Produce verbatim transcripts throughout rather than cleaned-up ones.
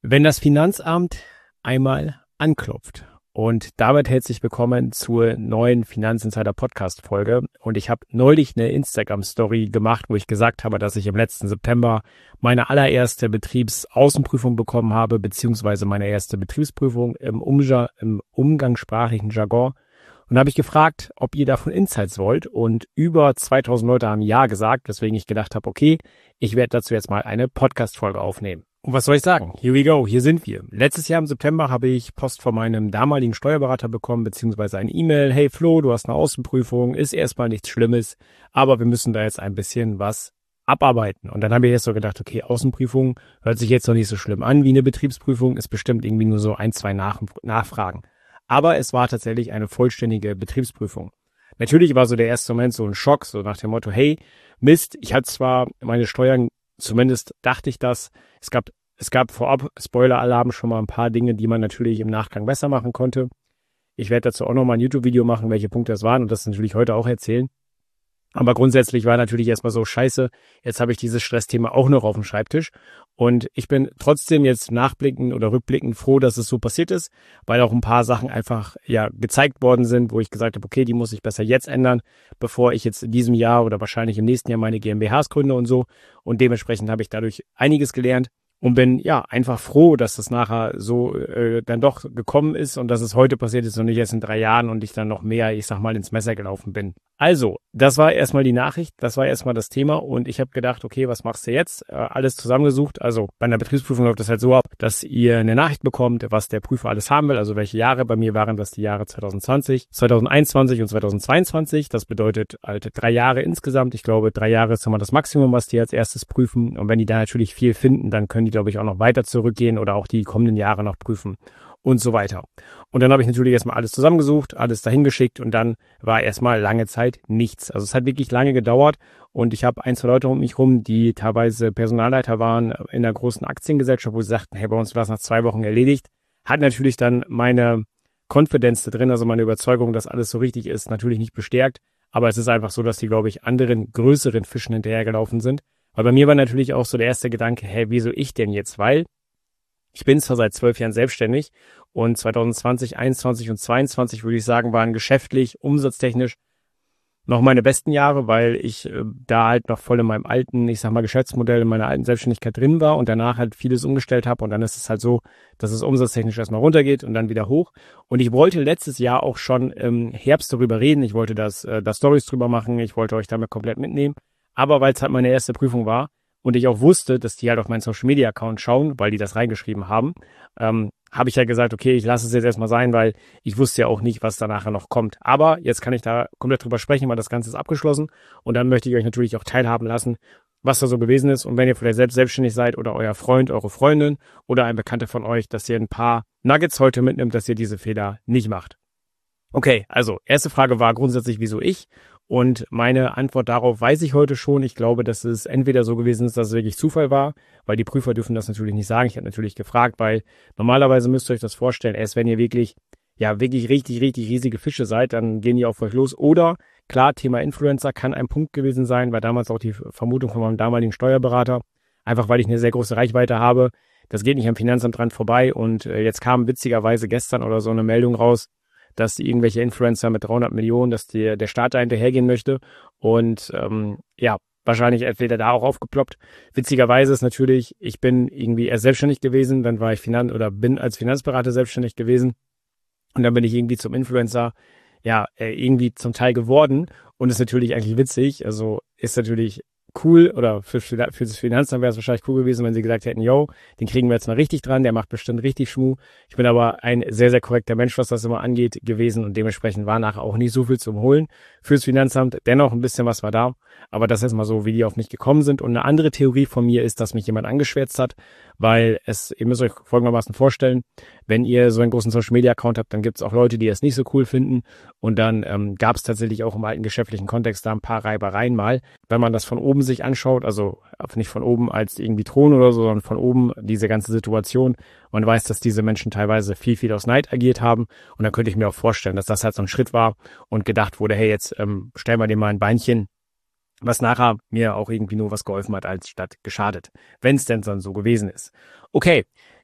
Wenn das Finanzamt einmal anklopft. Und damit herzlich willkommen zur neuen Finanzinsider-Podcast-Folge. Und ich habe neulich eine Instagram-Story gemacht, wo ich gesagt habe, dass ich im letzten September meine allererste Betriebsaußenprüfung bekommen habe, beziehungsweise meine erste Betriebsprüfung im, Umja- im umgangssprachlichen Jargon. Und da habe ich gefragt, ob ihr davon Insights wollt. Und über zweitausend Leute haben Ja gesagt, weswegen ich gedacht habe, okay, ich werde dazu jetzt mal eine Podcast-Folge aufnehmen. Und was soll ich sagen? Here we go, hier sind wir. Letztes Jahr im September habe ich Post von meinem damaligen Steuerberater bekommen, beziehungsweise eine E-Mail. Hey Flo, du hast eine Außenprüfung, ist erstmal nichts Schlimmes, aber wir müssen da jetzt ein bisschen was abarbeiten. Und dann habe ich jetzt so gedacht, okay, Außenprüfung hört sich jetzt noch nicht so schlimm an wie eine Betriebsprüfung, ist bestimmt irgendwie nur so ein, zwei Nach- Nachfragen. Aber es war tatsächlich eine vollständige Betriebsprüfung. Natürlich war so der erste Moment so ein Schock, so nach dem Motto, hey, Mist, ich hatte zwar meine Steuern, zumindest dachte ich das, es gab Es gab vorab, Spoiler-Alarm, schon mal ein paar Dinge, die man natürlich im Nachgang besser machen konnte. Ich werde dazu auch nochmal ein YouTube-Video machen, welche Punkte das waren und das natürlich heute auch erzählen. Aber grundsätzlich war natürlich erstmal so, scheiße, jetzt habe ich dieses Stressthema auch noch auf dem Schreibtisch. Und ich bin trotzdem jetzt nachblickend oder rückblickend froh, dass es so passiert ist, weil auch ein paar Sachen einfach ja gezeigt worden sind, wo ich gesagt habe, okay, die muss ich besser jetzt ändern, bevor ich jetzt in diesem Jahr oder wahrscheinlich im nächsten Jahr meine GmbHs gründe und so. Und dementsprechend habe ich dadurch einiges gelernt. Und bin ja einfach froh, dass das nachher so äh, dann doch gekommen ist und dass es heute passiert ist und nicht erst in drei Jahren und ich dann noch mehr, ich sag mal, ins Messer gelaufen bin. Also, das war erstmal die Nachricht, das war erstmal das Thema und ich habe gedacht, okay, was machst du jetzt? Äh, alles zusammengesucht. Also bei einer Betriebsprüfung läuft das halt so ab, dass ihr eine Nachricht bekommt, was der Prüfer alles haben will, also welche Jahre. Bei mir waren das die Jahre zwanzig zwanzig, zwanzig einundzwanzig und zwanzig zweiundzwanzig. Das bedeutet halt drei Jahre insgesamt. Ich glaube, drei Jahre ist immer das Maximum, was die als erstes prüfen. Und wenn die da natürlich viel finden, dann können die, glaube ich, auch noch weiter zurückgehen oder auch die kommenden Jahre noch prüfen und so weiter. Und dann habe ich natürlich erstmal alles zusammengesucht, alles dahin geschickt und dann war erstmal lange Zeit nichts. Also es hat wirklich lange gedauert und ich habe ein, zwei Leute um mich rum, die teilweise Personalleiter waren in einer großen Aktiengesellschaft, wo sie sagten, hey, bei uns war es nach zwei Wochen erledigt. Hat natürlich dann meine Confidence da drin, also meine Überzeugung, dass alles so richtig ist, natürlich nicht bestärkt. Aber es ist einfach so, dass die, glaube ich, anderen größeren Fischen hinterhergelaufen sind. Weil bei mir war natürlich auch so der erste Gedanke, hey, wieso ich denn jetzt? Weil ich bin zwar seit zwölf Jahren selbstständig und zwanzig zwanzig, einundzwanzig und zweiundzwanzig, würde ich sagen, waren geschäftlich, umsatztechnisch noch meine besten Jahre, weil ich äh, da halt noch voll in meinem alten, ich sag mal, Geschäftsmodell, in meiner alten Selbstständigkeit drin war und danach halt vieles umgestellt habe und dann ist es halt so, dass es umsatztechnisch erstmal runtergeht und dann wieder hoch. Und ich wollte letztes Jahr auch schon im Herbst darüber reden, ich wollte das, äh, da Stories drüber machen, ich wollte euch damit komplett mitnehmen, aber weil es halt meine erste Prüfung war, und ich auch wusste, dass die halt auf meinen Social-Media-Account schauen, weil die das reingeschrieben haben, ähm, habe ich ja gesagt, okay, ich lasse es jetzt erstmal sein, weil ich wusste ja auch nicht, was da nachher noch kommt. Aber jetzt kann ich da komplett drüber sprechen, weil das Ganze ist abgeschlossen. Und dann möchte ich euch natürlich auch teilhaben lassen, was da so gewesen ist. Und wenn ihr vielleicht selbst selbstständig seid oder euer Freund, eure Freundin oder ein Bekannter von euch, dass ihr ein paar Nuggets heute mitnimmt, dass ihr diese Fehler nicht macht. Okay, also erste Frage war grundsätzlich, wieso ich? Und meine Antwort darauf weiß ich heute schon. Ich glaube, dass es entweder so gewesen ist, dass es wirklich Zufall war, weil die Prüfer dürfen das natürlich nicht sagen. Ich habe natürlich gefragt, weil normalerweise müsst ihr euch das vorstellen, erst wenn ihr wirklich, ja, wirklich richtig, richtig riesige Fische seid, dann gehen die auf euch los. Oder, klar, Thema Influencer kann ein Punkt gewesen sein, war damals auch die Vermutung von meinem damaligen Steuerberater. Einfach, weil ich eine sehr große Reichweite habe. Das geht nicht am Finanzamt dran vorbei. Und äh, jetzt kam witzigerweise gestern oder so eine Meldung raus, dass die irgendwelche Influencer mit dreihundert Millionen, dass die, der Staat da hinterhergehen möchte. Und ähm, ja, wahrscheinlich entweder da auch aufgeploppt. Witzigerweise ist natürlich, ich bin irgendwie erst selbstständig gewesen, dann war ich Finan- oder bin als Finanzberater selbstständig gewesen. Und dann bin ich irgendwie zum Influencer, ja, irgendwie zum Teil geworden. Und ist natürlich eigentlich witzig. Also ist natürlich cool, oder für, für das Finanzamt wäre es wahrscheinlich cool gewesen, wenn sie gesagt hätten, yo, den kriegen wir jetzt mal richtig dran, der macht bestimmt richtig Schmuh. Ich bin aber ein sehr, sehr korrekter Mensch, was das immer angeht, gewesen und dementsprechend war nachher auch nicht so viel zum Holen fürs Finanzamt. Dennoch ein bisschen was war da, aber das ist mal so, wie die auf mich gekommen sind. Und eine andere Theorie von mir ist, dass mich jemand angeschwärzt hat, weil es, ihr müsst euch folgendermaßen vorstellen, wenn ihr so einen großen Social-Media-Account habt, dann gibt es auch Leute, die es nicht so cool finden. Und dann ähm, gab es tatsächlich auch im alten geschäftlichen Kontext da ein paar Reibereien mal. Wenn man das von oben sich anschaut, also nicht von oben als irgendwie Thron oder so, sondern von oben diese ganze Situation. Man weiß, dass diese Menschen teilweise viel, viel aus Neid agiert haben. Und dann könnte ich mir auch vorstellen, dass das halt so ein Schritt war und gedacht wurde, hey, jetzt ähm, stellen wir dir mal ein Beinchen, was nachher mir auch irgendwie nur was geholfen hat, als statt geschadet, wenn es denn dann so gewesen ist. Okay,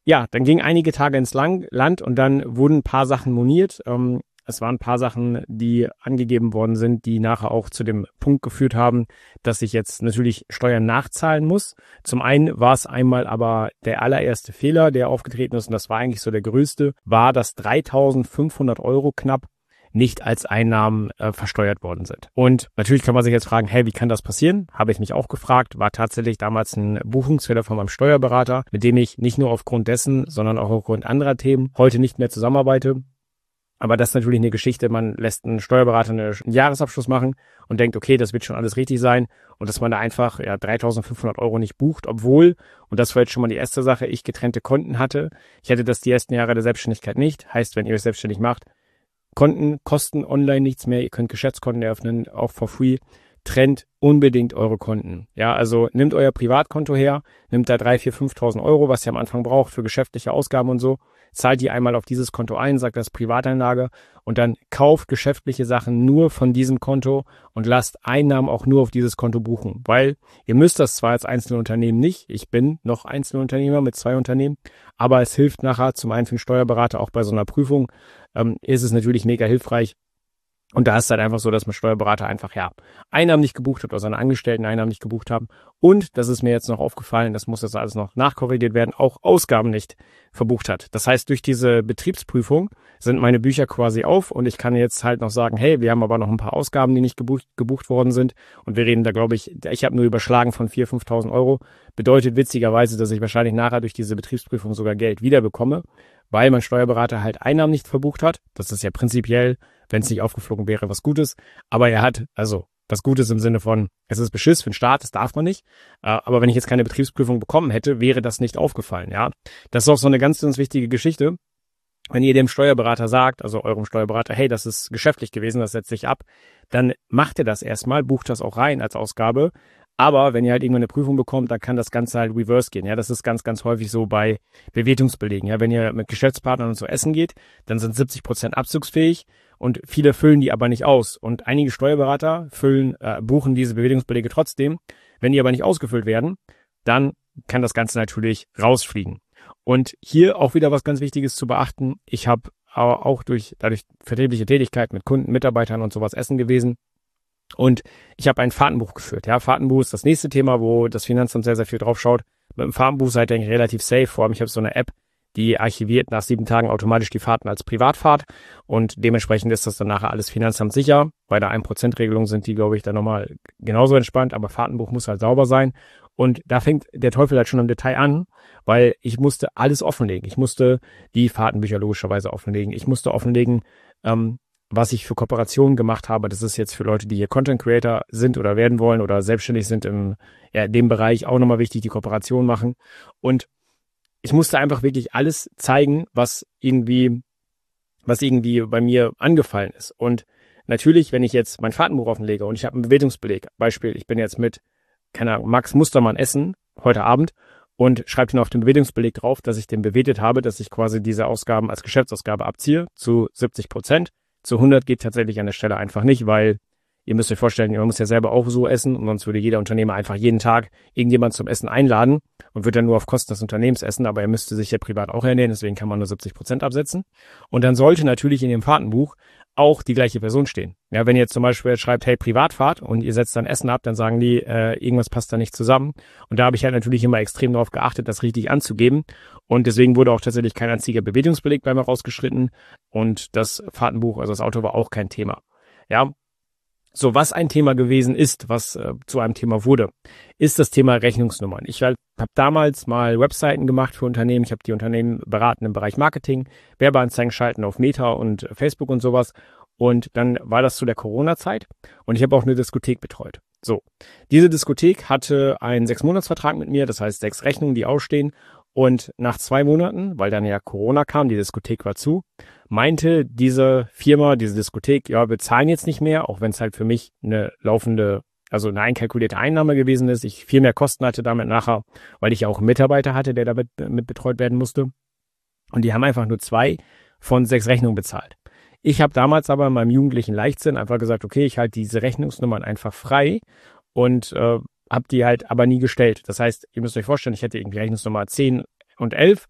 ja, dann gingen einige Tage ins Lang Land und dann wurden ein paar Sachen moniert. Ähm, es waren ein paar Sachen, die angegeben worden sind, die nachher auch zu dem Punkt geführt haben, dass ich jetzt natürlich Steuern nachzahlen muss. Zum einen war es einmal aber der allererste Fehler, der aufgetreten ist, und das war eigentlich so der größte, war, dass dreitausendfünfhundert Euro knapp nicht als Einnahmen äh, versteuert worden sind. Und natürlich kann man sich jetzt fragen, hey, wie kann das passieren? Habe ich mich auch gefragt, war tatsächlich damals ein Buchungsfehler von meinem Steuerberater, mit dem ich nicht nur aufgrund dessen, sondern auch aufgrund anderer Themen heute nicht mehr zusammenarbeite. Aber das ist natürlich eine Geschichte, man lässt einen Steuerberater einen Jahresabschluss machen und denkt, okay, das wird schon alles richtig sein, und dass man da einfach ja dreitausendfünfhundert Euro nicht bucht, obwohl, und das war jetzt schon mal die erste Sache, ich getrennte Konten hatte. Ich hatte das die ersten Jahre der Selbstständigkeit nicht. Heißt, wenn ihr euch selbstständig macht, Konten kosten online nichts mehr, ihr könnt Geschäftskonten eröffnen, auch for free. Trennt unbedingt eure Konten. Ja, also nehmt euer Privatkonto her, nimmt da drei, vier, fünftausend Euro, was ihr am Anfang braucht für geschäftliche Ausgaben und so, zahlt die einmal auf dieses Konto ein, sagt das Privatanlage, und dann kauft geschäftliche Sachen nur von diesem Konto und lasst Einnahmen auch nur auf dieses Konto buchen, weil ihr müsst das zwar als Einzelunternehmen nicht, ich bin noch Einzelunternehmer mit zwei Unternehmen, aber es hilft nachher zum einen für den Steuerberater, auch bei so einer Prüfung ähm, ist es natürlich mega hilfreich. Und da ist es halt einfach so, dass mein Steuerberater einfach, ja, Einnahmen nicht gebucht hat oder seine Angestellten Einnahmen nicht gebucht haben. Und, das ist mir jetzt noch aufgefallen, das muss jetzt alles noch nachkorrigiert werden, auch Ausgaben nicht verbucht hat. Das heißt, durch diese Betriebsprüfung sind meine Bücher quasi auf und ich kann jetzt halt noch sagen, hey, wir haben aber noch ein paar Ausgaben, die nicht gebucht, gebucht worden sind. Und wir reden da, glaube ich, ich habe nur überschlagen von viertausend, fünftausend Euro. Bedeutet witzigerweise, dass ich wahrscheinlich nachher durch diese Betriebsprüfung sogar Geld wiederbekomme, weil mein Steuerberater halt Einnahmen nicht verbucht hat. Das ist ja prinzipiell, wenn es nicht aufgeflogen wäre, was Gutes. Aber er hat, also was Gutes im Sinne von, es ist Beschiss für den Staat, das darf man nicht. Aber wenn ich jetzt keine Betriebsprüfung bekommen hätte, wäre das nicht aufgefallen. Ja, das ist auch so eine ganz, ganz wichtige Geschichte. Wenn ihr dem Steuerberater sagt, also eurem Steuerberater, hey, das ist geschäftlich gewesen, das setzt sich ab, dann macht ihr das erstmal, bucht das auch rein als Ausgabe. Aber wenn ihr halt irgendwann eine Prüfung bekommt, dann kann das Ganze halt reverse gehen. Ja, das ist ganz, ganz häufig so bei Bewertungsbelegen. Ja, wenn ihr mit Geschäftspartnern und so essen geht, dann sind siebzig Prozent abzugsfähig und viele füllen die aber nicht aus. Und einige Steuerberater füllen, äh, buchen diese Bewertungsbelege trotzdem. Wenn die aber nicht ausgefüllt werden, dann kann das Ganze natürlich rausfliegen. Und hier auch wieder was ganz Wichtiges zu beachten. Ich habe auch durch, dadurch vertriebliche Tätigkeit mit Kunden, Mitarbeitern und sowas essen gewesen. Und ich habe ein Fahrtenbuch geführt. Ja, Fahrtenbuch ist das nächste Thema, wo das Finanzamt sehr, sehr viel drauf schaut. Mit dem Fahrtenbuch seid ihr eigentlich relativ safe. Vor allem, ich habe so eine App, die archiviert nach sieben Tagen automatisch die Fahrten als Privatfahrt. Und dementsprechend ist das dann nachher alles Finanzamt sicher. Bei der ein Prozent Regelung sind die, glaube ich, dann nochmal genauso entspannt. Aber Fahrtenbuch muss halt sauber sein. Und da fängt der Teufel halt schon im Detail an, weil ich musste alles offenlegen. Ich musste die Fahrtenbücher logischerweise offenlegen. Ich musste offenlegen, ähm, was ich für Kooperationen gemacht habe. Das ist jetzt für Leute, die hier Content Creator sind oder werden wollen oder selbstständig sind im ja, dem Bereich auch nochmal wichtig, die Kooperation machen. Und ich musste einfach wirklich alles zeigen, was irgendwie, was irgendwie bei mir angefallen ist. Und natürlich, wenn ich jetzt mein Fahrtenbuch offenlege und ich habe einen Bewertungsbeleg, Beispiel, ich bin jetzt mit, keine Ahnung, Max Mustermann essen heute Abend und schreibe ihn auf den Bewertungsbeleg drauf, dass ich den bewertet habe, dass ich quasi diese Ausgaben als Geschäftsausgabe abziehe zu siebzig Prozent. Zu hundert geht tatsächlich an der Stelle einfach nicht, weil ihr müsst euch vorstellen, ihr muss ja selber auch so essen und sonst würde jeder Unternehmer einfach jeden Tag irgendjemand zum Essen einladen und wird dann nur auf Kosten des Unternehmens essen, aber er müsste sich ja privat auch ernähren, deswegen kann man nur siebzig Prozent absetzen. Und dann sollte natürlich in dem Fahrtenbuch auch die gleiche Person stehen. Ja, wenn ihr jetzt zum Beispiel schreibt, hey, Privatfahrt und ihr setzt dann Essen ab, dann sagen die, äh, irgendwas passt da nicht zusammen. Und da habe ich halt natürlich immer extrem darauf geachtet, das richtig anzugeben. Und deswegen wurde auch tatsächlich kein einziger Bewertungsbeleg bei mir rausgeschritten. Und das Fahrtenbuch, also das Auto, war auch kein Thema. Ja, so, was ein Thema gewesen ist, was äh, zu einem Thema wurde, ist das Thema Rechnungsnummern. Ich habe damals mal Webseiten gemacht für Unternehmen. Ich habe die Unternehmen beraten im Bereich Marketing, Werbeanzeigen schalten auf Meta und Facebook und sowas. Und dann war das zu der Corona-Zeit und ich habe auch eine Diskothek betreut. So, diese Diskothek hatte einen Sechs-Monats-Vertrag mit mir, das heißt sechs Rechnungen, die ausstehen. Und nach zwei Monaten, weil dann ja Corona kam, die Diskothek war zu, meinte diese Firma, diese Diskothek, ja, wir zahlen jetzt nicht mehr, auch wenn es halt für mich eine laufende, also eine einkalkulierte Einnahme gewesen ist. Ich viel mehr Kosten hatte damit nachher, weil ich ja auch einen Mitarbeiter hatte, der damit mit betreut werden musste. Und die haben einfach nur zwei von sechs Rechnungen bezahlt. Ich habe damals aber in meinem jugendlichen Leichtsinn einfach gesagt, okay, ich halte diese Rechnungsnummern einfach frei und äh, habe die halt aber nie gestellt. Das heißt, ihr müsst euch vorstellen, ich hätte irgendwie Rechnungsnummer zehn und elf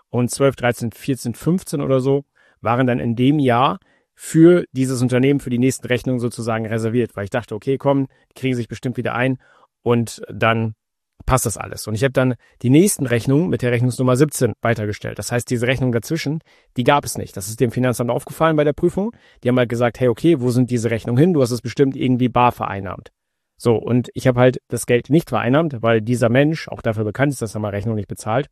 und zwölf, dreizehn, vierzehn, fünfzehn oder so waren dann in dem Jahr für dieses Unternehmen, für die nächsten Rechnungen sozusagen reserviert, weil ich dachte, okay, komm, die kriegen sich bestimmt wieder ein und dann passt das alles. Und ich habe dann die nächsten Rechnungen mit der Rechnungsnummer siebzehn weitergestellt. Das heißt, diese Rechnung dazwischen, die gab es nicht. Das ist dem Finanzamt aufgefallen bei der Prüfung. Die haben halt gesagt, hey, okay, wo sind diese Rechnungen hin? Du hast es bestimmt irgendwie bar vereinnahmt. So, und ich habe halt das Geld nicht vereinnahmt, weil dieser Mensch auch dafür bekannt ist, dass er mal Rechnung nicht bezahlt.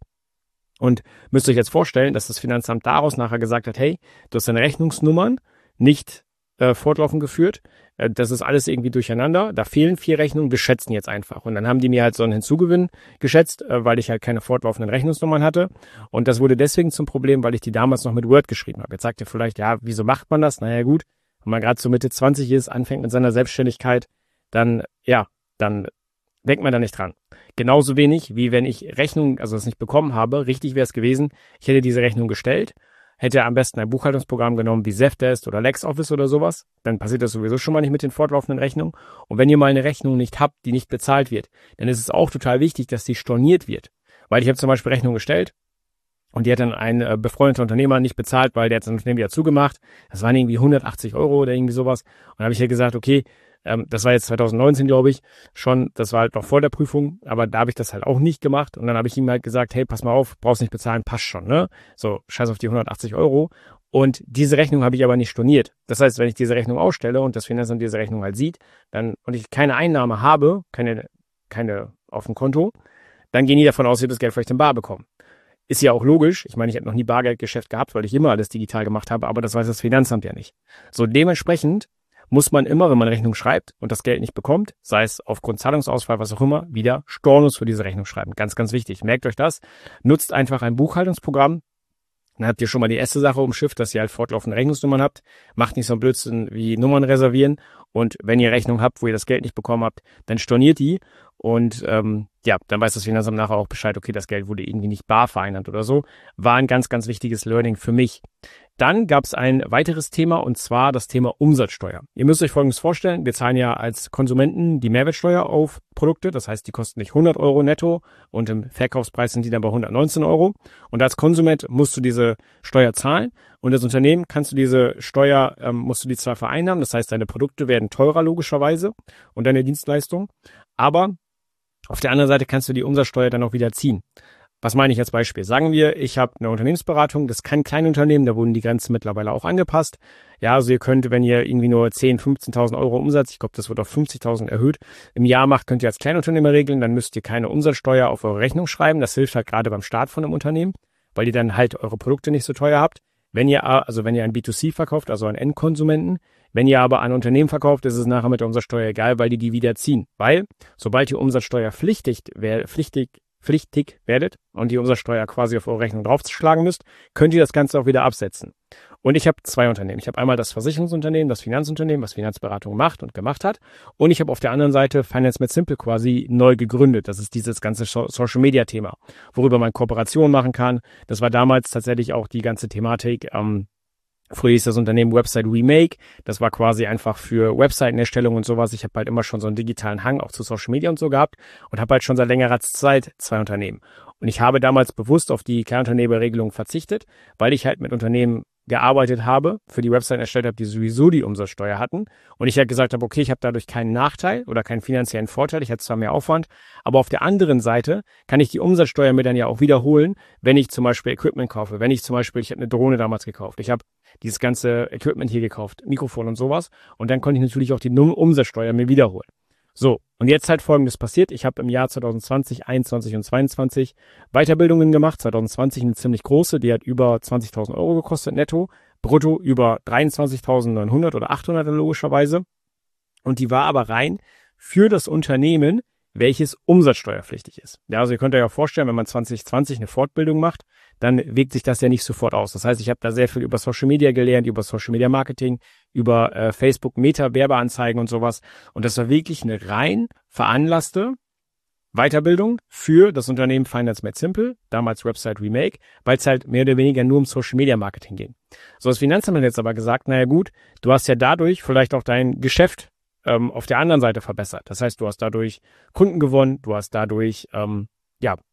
Und müsst ihr euch jetzt vorstellen, dass das Finanzamt daraus nachher gesagt hat, hey, du hast deine Rechnungsnummern nicht äh, fortlaufend geführt. Äh, das ist alles irgendwie durcheinander. Da fehlen vier Rechnungen. Wir schätzen jetzt einfach. Und dann haben die mir halt so einen Hinzugewinn geschätzt, äh, weil ich halt keine fortlaufenden Rechnungsnummern hatte. Und das wurde deswegen zum Problem, weil ich die damals noch mit Word geschrieben habe. Jetzt sagt ihr vielleicht, ja, wieso macht man das? Naja gut, wenn man gerade so Mitte zwanzig ist, anfängt mit seiner Selbstständigkeit, dann, ja, dann denkt man da nicht dran. Genauso wenig, wie wenn ich Rechnung, also das nicht bekommen habe. Richtig wäre es gewesen, ich hätte diese Rechnung gestellt, hätte am besten ein Buchhaltungsprogramm genommen wie Zefdesk oder LexOffice oder sowas. Dann passiert das sowieso schon mal nicht mit den fortlaufenden Rechnungen. Und wenn ihr mal eine Rechnung nicht habt, die nicht bezahlt wird, dann ist es auch total wichtig, dass die storniert wird. Weil ich habe zum Beispiel Rechnung gestellt und die hat dann ein äh, befreundeter Unternehmer nicht bezahlt, weil der hat sein Unternehmen wieder zugemacht. Das waren irgendwie hundertachtzig Euro oder irgendwie sowas. Und dann habe ich halt gesagt, okay, ähm, das war jetzt zwanzig neunzehn, glaube ich, schon. Das war halt noch vor der Prüfung, aber da habe ich das halt auch nicht gemacht. Und dann habe ich ihm halt gesagt, hey, pass mal auf, brauchst nicht bezahlen, passt schon, ne? So, scheiß auf die hundertachtzig Euro. Und diese Rechnung habe ich aber nicht storniert. Das heißt, wenn ich diese Rechnung ausstelle und das Finanzamt diese Rechnung halt sieht, dann und ich keine Einnahme habe, keine, keine auf dem Konto, dann gehen die davon aus, ich habe das Geld vielleicht in bar bekommen. Ist ja auch logisch. Ich meine, ich habe noch nie Bargeldgeschäft gehabt, weil ich immer alles digital gemacht habe, aber das weiß das Finanzamt ja nicht. So, dementsprechend muss man immer, wenn man Rechnung schreibt und das Geld nicht bekommt, sei es aufgrund Zahlungsausfall, was auch immer, wieder Stornos für diese Rechnung schreiben. Ganz, ganz wichtig. Merkt euch das. Nutzt einfach ein Buchhaltungsprogramm. Dann habt ihr schon mal die erste Sache umschifft, dass ihr halt fortlaufende Rechnungsnummern habt. Macht nicht so einen Blödsinn wie Nummern reservieren. Und wenn ihr Rechnung habt, wo ihr das Geld nicht bekommen habt, dann storniert die. Und ähm, ja, dann weiß das Finanzamt nachher auch Bescheid, okay, das Geld wurde irgendwie nicht bar vereinnahmt oder so. War ein ganz, ganz wichtiges Learning für mich. Dann gab es ein weiteres Thema und zwar das Thema Umsatzsteuer. Ihr müsst euch Folgendes vorstellen, wir zahlen ja als Konsumenten die Mehrwertsteuer auf Produkte, das heißt, die kosten nicht hundert Euro netto und im Verkaufspreis sind die dann bei hundertneunzehn Euro. Und als Konsument musst du diese Steuer zahlen und als Unternehmen kannst du diese Steuer, ähm, musst du die zwar vereinnahmen, das heißt, deine Produkte werden teurer logischerweise und deine Dienstleistung, aber auf der anderen Seite kannst du die Umsatzsteuer dann auch wieder ziehen. Was meine ich als Beispiel? Sagen wir, ich habe eine Unternehmensberatung, das ist kein Kleinunternehmen, da wurden die Grenzen mittlerweile auch angepasst. Ja, also ihr könnt, wenn ihr irgendwie nur zehntausend, fünfzehntausend Euro Umsatz, ich glaube, das wird auf fünfzigtausend erhöht, im Jahr macht, könnt ihr als Kleinunternehmer regeln, dann müsst ihr keine Umsatzsteuer auf eure Rechnung schreiben. Das hilft halt gerade beim Start von einem Unternehmen, weil ihr dann halt eure Produkte nicht so teuer habt. Wenn ihr, also wenn ihr ein B zwei C verkauft, also an Endkonsumenten, wenn ihr aber an Unternehmen verkauft, ist es nachher mit der Umsatzsteuer egal, weil die die wieder ziehen. Weil, sobald ihr umsatzsteuerpflichtig, pflichtig, pflichtig werdet und die Umsatzsteuer quasi auf eure Rechnung draufschlagen müsst, könnt ihr das Ganze auch wieder absetzen. Und ich habe zwei Unternehmen. Ich habe einmal das Versicherungsunternehmen, das Finanzunternehmen, was Finanzberatung macht und gemacht hat. Und ich habe auf der anderen Seite Finance Made Simple quasi neu gegründet. Das ist dieses ganze Social-Media-Thema, worüber man Kooperationen machen kann. Das war damals tatsächlich auch die ganze Thematik. Ähm, früher hieß das Unternehmen Website Remake. Das war quasi einfach für Webseitenerstellung und sowas. Ich habe halt immer schon so einen digitalen Hang auch zu Social Media und so gehabt und habe halt schon seit längerer Zeit zwei Unternehmen. Und ich habe damals bewusst auf die Kleinunternehmerregelung verzichtet, weil ich halt mit Unternehmen gearbeitet habe, für die Website erstellt habe, die sowieso die Umsatzsteuer hatten. Und ich halt gesagt habe, okay, ich habe dadurch keinen Nachteil oder keinen finanziellen Vorteil. Ich hatte zwar mehr Aufwand, aber auf der anderen Seite kann ich die Umsatzsteuer mir dann ja auch wiederholen, wenn ich zum Beispiel Equipment kaufe. Wenn ich zum Beispiel, ich habe eine Drohne damals gekauft. Ich habe dieses ganze Equipment hier gekauft, Mikrofon und sowas. Und dann konnte ich natürlich auch die Umsatzsteuer mir wiederholen. So, und jetzt halt Folgendes passiert. Ich habe im Jahr zwanzig zwanzig, einundzwanzig und zweiundzwanzig Weiterbildungen gemacht. zwanzig zwanzig eine ziemlich große, die hat über zwanzigtausend Euro gekostet netto. Brutto über dreiundzwanzigtausendneunhundert oder achthundert logischerweise. Und die war aber rein für das Unternehmen, welches umsatzsteuerpflichtig ist. Ja, also ihr könnt euch ja vorstellen, wenn man zwanzig zwanzig eine Fortbildung macht, dann wirkt sich das ja nicht sofort aus. Das heißt, ich habe da sehr viel über Social Media gelernt, über Social Media Marketing, über äh, Facebook, Meta, Werbeanzeigen und sowas. Und das war wirklich eine rein veranlasste Weiterbildung für das Unternehmen Finance Made Simple, damals Website Remake, weil es halt mehr oder weniger nur um Social Media Marketing ging. So, das Finanzamt hat jetzt aber gesagt, naja gut, du hast ja dadurch vielleicht auch dein Geschäft ähm, auf der anderen Seite verbessert. Das heißt, du hast dadurch Kunden gewonnen, du hast dadurch ähm, ja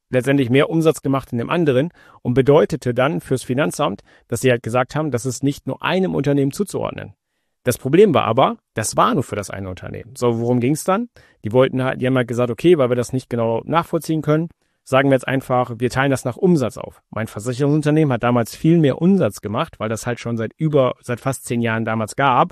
letztendlich mehr Umsatz gemacht in dem anderen und bedeutete dann fürs Finanzamt, dass sie halt gesagt haben, das ist nicht nur einem Unternehmen zuzuordnen. Das Problem war aber, das war nur für das eine Unternehmen. So, worum ging es dann? Die wollten halt, die haben halt gesagt, okay, weil wir das nicht genau nachvollziehen können, sagen wir jetzt einfach, wir teilen das nach Umsatz auf. Mein Versicherungsunternehmen hat damals viel mehr Umsatz gemacht, weil das halt schon seit über, seit fast zehn Jahren damals gab.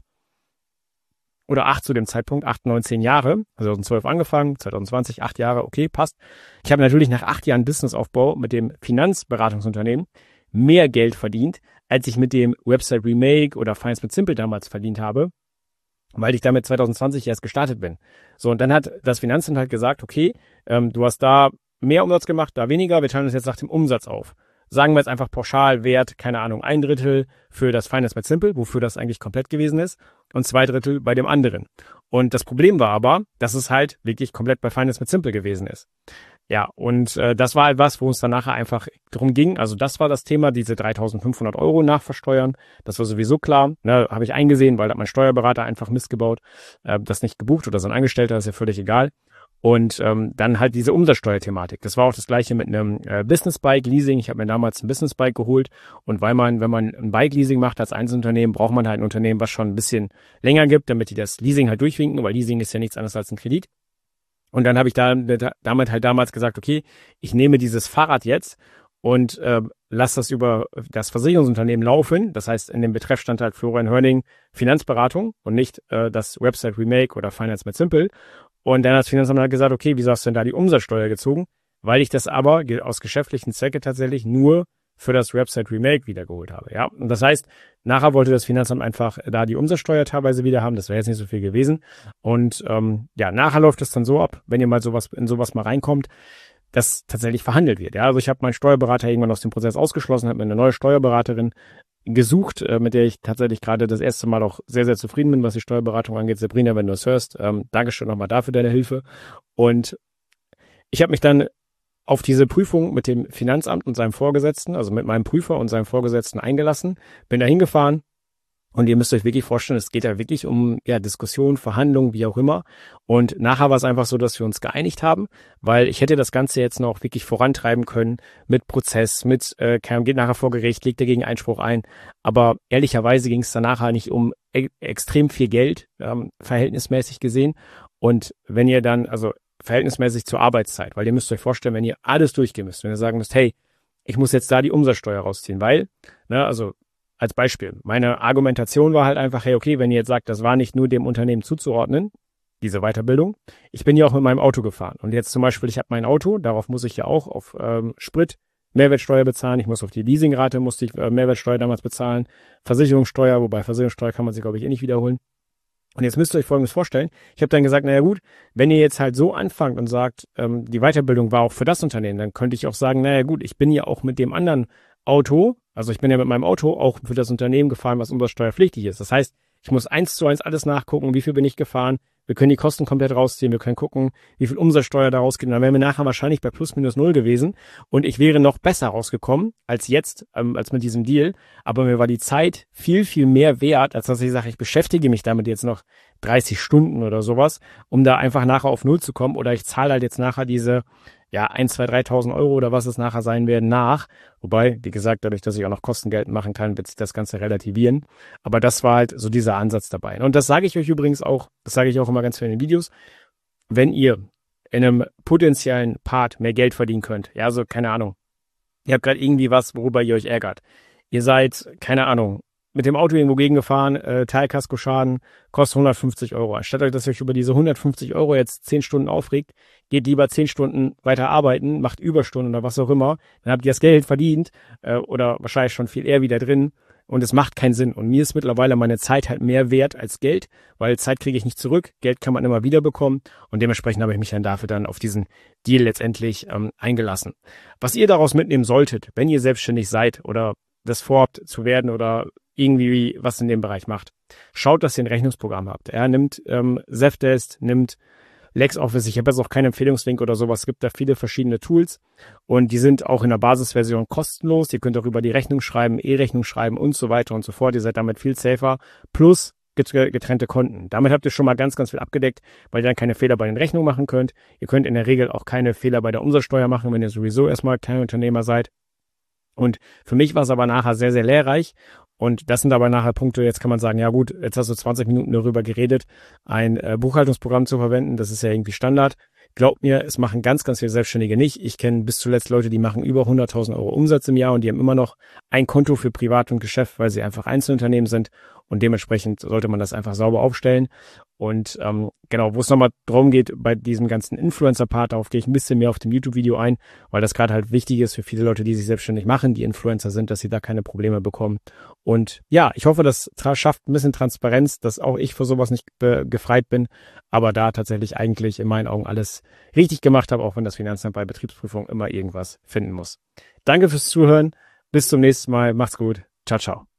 Oder acht zu dem Zeitpunkt, acht, neun, zehn Jahre, also zweitausendzwölf angefangen, zwanzig zwanzig, acht Jahre, okay, passt. Ich habe natürlich nach acht Jahren Businessaufbau mit dem Finanzberatungsunternehmen mehr Geld verdient, als ich mit dem Website Remake oder Finance mit Simple damals verdient habe, weil ich damit zwanzig zwanzig erst gestartet bin. So, und dann hat das Finanzamt halt gesagt, okay, ähm, du hast da mehr Umsatz gemacht, da weniger, wir teilen das jetzt nach dem Umsatz auf. Sagen wir jetzt einfach pauschal Wert, keine Ahnung, ein Drittel für das Finance mit Simple, wofür das eigentlich komplett gewesen ist, und zwei Drittel bei dem anderen. Und das Problem war aber, dass es halt wirklich komplett bei Finance mit Simple gewesen ist. Ja, und äh, das war halt was, wo uns dann nachher einfach drum ging. Also das war das Thema, diese dreitausendfünfhundert Euro nachversteuern. Das war sowieso klar. Ne, habe ich eingesehen, weil da hat mein Steuerberater einfach Mist gebaut, äh, das nicht gebucht oder so ein Angestellter, ist ja völlig egal. Und ähm, dann halt diese Umsatzsteuerthematik. Das war auch das Gleiche mit einem äh, Business-Bike-Leasing. Ich habe mir damals ein Business-Bike geholt. Und weil man, wenn man ein Bike-Leasing macht als Einzelunternehmen, braucht man halt ein Unternehmen, was schon ein bisschen länger gibt, damit die das Leasing halt durchwinken, weil Leasing ist ja nichts anderes als ein Kredit. Und dann habe ich da, damit halt damals gesagt, okay, ich nehme dieses Fahrrad jetzt und äh, lasse das über das Versicherungsunternehmen laufen. Das heißt, in dem Betreff stand halt Florian Hörning Finanzberatung und nicht äh, das Website Remake oder Finance mit Simple. Und dann hat das Finanzamt halt gesagt, okay, wieso hast du denn da die Umsatzsteuer gezogen? Weil ich das aber aus geschäftlichen Zwecke tatsächlich nur für das Website Remake wiedergeholt habe. Ja, und das heißt, nachher wollte das Finanzamt einfach da die Umsatzsteuer teilweise wieder haben. Das wäre jetzt nicht so viel gewesen. Und ähm, ja, nachher läuft es dann so ab, wenn ihr mal sowas in sowas mal reinkommt, dass tatsächlich verhandelt wird. Ja, also ich habe meinen Steuerberater irgendwann aus dem Prozess ausgeschlossen, habe mir eine neue Steuerberaterin gesucht, äh, mit der ich tatsächlich gerade das erste Mal auch sehr, sehr zufrieden bin, was die Steuerberatung angeht. Sabrina, wenn du es hörst, ähm, Dankeschön nochmal dafür deine Hilfe. Und ich habe mich dann auf diese Prüfung mit dem Finanzamt und seinem Vorgesetzten, also mit meinem Prüfer und seinem Vorgesetzten eingelassen, bin da hingefahren und ihr müsst euch wirklich vorstellen, es geht ja wirklich um ja Diskussion, Verhandlungen, wie auch immer. Und nachher war es einfach so, dass wir uns geeinigt haben, weil ich hätte das Ganze jetzt noch wirklich vorantreiben können mit Prozess, mit äh, geht nachher vor Gericht, legt dagegen Einspruch ein. Aber ehrlicherweise ging es dann nachher nicht um e- extrem viel Geld, ähm, verhältnismäßig gesehen. Und wenn ihr dann, also verhältnismäßig zur Arbeitszeit, weil ihr müsst euch vorstellen, wenn ihr alles durchgehen müsst, wenn ihr sagen müsst, hey, ich muss jetzt da die Umsatzsteuer rausziehen, weil, ne, also als Beispiel, meine Argumentation war halt einfach, hey, okay, wenn ihr jetzt sagt, das war nicht nur dem Unternehmen zuzuordnen, diese Weiterbildung, ich bin ja auch mit meinem Auto gefahren und jetzt zum Beispiel, ich habe mein Auto, darauf muss ich ja auch auf ähm, Sprit Mehrwertsteuer bezahlen, ich muss auf die Leasingrate, musste ich äh, Mehrwertsteuer damals bezahlen, Versicherungssteuer, wobei Versicherungssteuer kann man sich, glaube ich, eh nicht wiederholen. Und jetzt müsst ihr euch Folgendes vorstellen. Ich habe dann gesagt, naja gut, wenn ihr jetzt halt so anfangt und sagt, ähm, die Weiterbildung war auch für das Unternehmen, dann könnte ich auch sagen, naja gut, ich bin ja auch mit dem anderen Auto, also ich bin ja mit meinem Auto auch für das Unternehmen gefahren, was umsatzsteuerpflichtig ist. Das heißt, ich muss eins zu eins alles nachgucken, wie viel bin ich gefahren. Wir können die Kosten komplett rausziehen, wir können gucken, wie viel Umsatzsteuer da rausgeht. Und dann wären wir nachher wahrscheinlich bei plus minus null gewesen und ich wäre noch besser rausgekommen als jetzt, ähm, als mit diesem Deal. Aber mir war die Zeit viel, viel mehr wert, als dass ich sage, ich beschäftige mich damit jetzt noch dreißig Stunden oder sowas, um da einfach nachher auf Null zu kommen. Oder ich zahle halt jetzt nachher diese ja, ein, zwei, dreitausend Euro oder was es nachher sein werden nach. Wobei, wie gesagt, dadurch, dass ich auch noch Kosten geltend machen kann, wird sich das Ganze relativieren. Aber das war halt so dieser Ansatz dabei. Und das sage ich euch übrigens auch, das sage ich auch immer ganz viel in den Videos, wenn ihr in einem potenziellen Part mehr Geld verdienen könnt, ja, also keine Ahnung, ihr habt gerade irgendwie was, worüber ihr euch ärgert. Ihr seid, keine Ahnung, mit dem Auto irgendwo gegengefahren, äh, Teilkaskoschaden, kostet hundertfünfzig Euro. Anstatt euch, dass ihr euch über diese hundertfünfzig Euro jetzt zehn Stunden aufregt, geht lieber zehn Stunden weiter arbeiten, macht Überstunden oder was auch immer. Dann habt ihr das Geld verdient äh, oder wahrscheinlich schon viel eher wieder drin und es macht keinen Sinn. Und mir ist mittlerweile meine Zeit halt mehr wert als Geld, weil Zeit kriege ich nicht zurück, Geld kann man immer wieder bekommen und dementsprechend habe ich mich dann dafür dann auf diesen Deal letztendlich ähm, eingelassen. Was ihr daraus mitnehmen solltet, wenn ihr selbstständig seid oder das vorhabt zu werden oder irgendwie was in dem Bereich macht. Schaut, dass ihr ein Rechnungsprogramm habt. Er nimmt ähm, Zefdesk, nimmt LexOffice. Ich habe jetzt auch keinen Empfehlungslink oder sowas. Es gibt da viele verschiedene Tools und die sind auch in der Basisversion kostenlos. Ihr könnt auch über die Rechnung schreiben, E-Rechnung schreiben und so weiter und so fort. Ihr seid damit viel safer. Plus, getrennte Konten. Damit habt ihr schon mal ganz, ganz viel abgedeckt, weil ihr dann keine Fehler bei den Rechnungen machen könnt. Ihr könnt in der Regel auch keine Fehler bei der Umsatzsteuer machen, wenn ihr sowieso erstmal Kleinunternehmer seid. Und für mich war es aber nachher sehr, sehr lehrreich. Und das sind aber nachher Punkte, jetzt kann man sagen, ja gut, jetzt hast du zwanzig Minuten darüber geredet, ein äh, Buchhaltungsprogramm zu verwenden, das ist ja irgendwie Standard. Glaubt mir, es machen ganz, ganz viele Selbstständige nicht. Ich kenne bis zuletzt Leute, die machen über hunderttausend Euro Umsatz im Jahr und die haben immer noch ein Konto für Privat und Geschäft, weil sie einfach Einzelunternehmen sind und dementsprechend sollte man das einfach sauber aufstellen. Und ähm, genau, wo es nochmal drum geht, bei diesem ganzen Influencer-Part, darauf gehe ich ein bisschen mehr auf dem YouTube-Video ein, weil das gerade halt wichtig ist für viele Leute, die sich selbstständig machen, die Influencer sind, dass sie da keine Probleme bekommen. Und ja, ich hoffe, das schafft ein bisschen Transparenz, dass auch ich für sowas nicht be- gefreit bin, aber da tatsächlich eigentlich in meinen Augen alles richtig gemacht habe, auch wenn das Finanzamt bei Betriebsprüfung immer irgendwas finden muss. Danke fürs Zuhören, bis zum nächsten Mal, macht's gut, ciao, ciao.